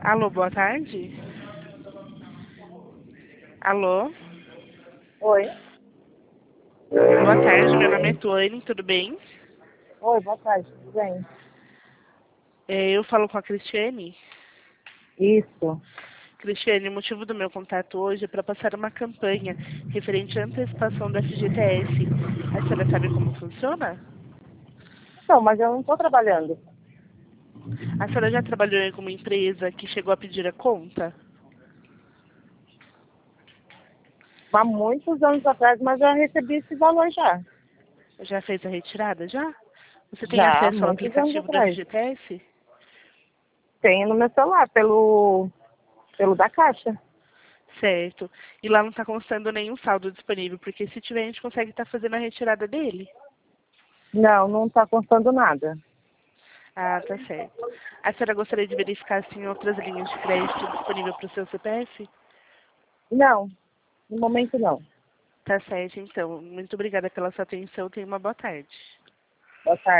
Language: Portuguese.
Alô, boa tarde. Alô, Oi. boa tarde. Meu nome é Tuane, tudo bem? Oi, boa tarde, tudo bem? Eu falo com a Cristiane. Isso. Cristiane, o motivo do meu contato hoje é para passar uma campanha referente à antecipação da FGTS. A senhora sabe como funciona? Então, mas eu não estou trabalhando. A senhora já trabalhou em alguma empresa que chegou a pedir a conta? Há muitos anos atrás, mas eu recebi esse valor já. Já fez a retirada, já? Você tem Já, há acesso ao muitos anos aplicativo do atrás. FGTS? Tenho no meu celular, pelo da Caixa. Certo. E lá não está constando nenhum saldo disponível, porque se tiver a gente consegue estar fazendo a retirada dele. Não, não está constando nada. Ah, tá certo. A senhora gostaria de verificar se em outras linhas de crédito disponível para o seu CPF? Não, no momento não. Tá certo, então. Muito obrigada pela sua atenção. Tenha uma boa tarde. Boa tarde.